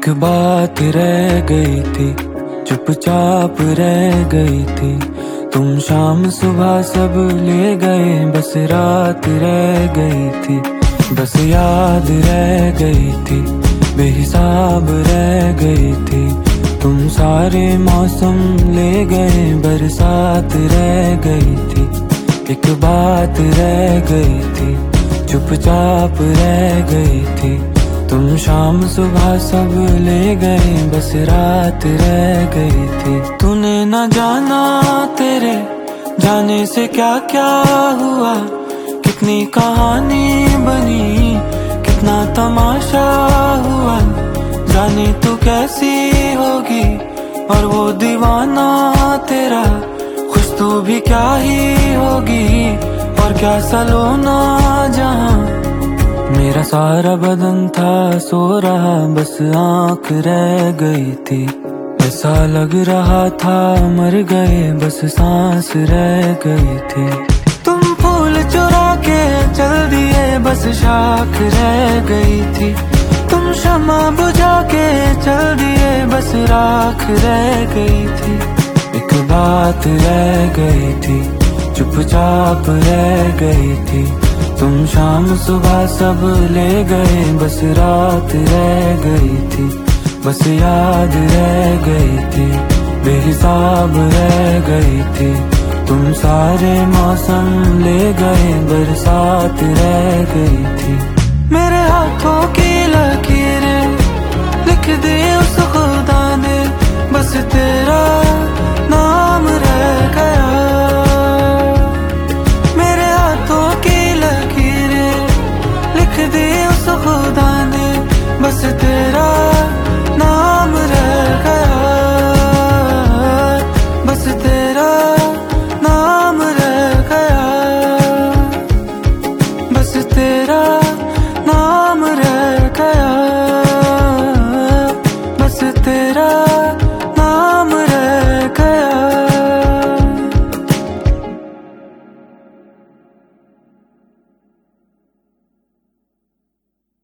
एक बात रह गई थी, चुपचाप रह गई थी। तुम शाम सुबह सब ले गए, बस रात रह गई थी। बस याद रह गई थी, बेहिसाब रह गई थी। तुम सारे मौसम ले गए, बरसात रह गई थी। एक बात रह गई थी, चुपचाप रह गई थी। तुम शाम सुबह सब ले गए, बस रात रह गई थी। तूने न जाना तेरे जाने से क्या क्या हुआ, कितनी कहानी बनी, कितना तमाशा हुआ। जाने तू कैसी होगी और वो दीवाना तेरा, खुश तो भी क्या ही होगी और क्या सलोना जहां। मेरा सारा बदन था सो रहा, बस आँख रह गई थी। ऐसा लग रहा था मर गए, बस सांस रह गई थी। तुम फूल चुरा के चल दिए, बस शाख रह गई थी। तुम शमा बुझा के चल दिए, बस राख रह गई थी। एक बात रह गई थी, चुपचाप रह गई थी। तुम शाम सुबह सब ले गए, बस रात रह गई थी। बस याद रह गई थी, बेहिसाब रह गई थी। तुम सारे मौसम ले गए, बरसात रह गई थी। मेरे हाथों की लकीरें लिख दी उस खुदा ने, बस तेरा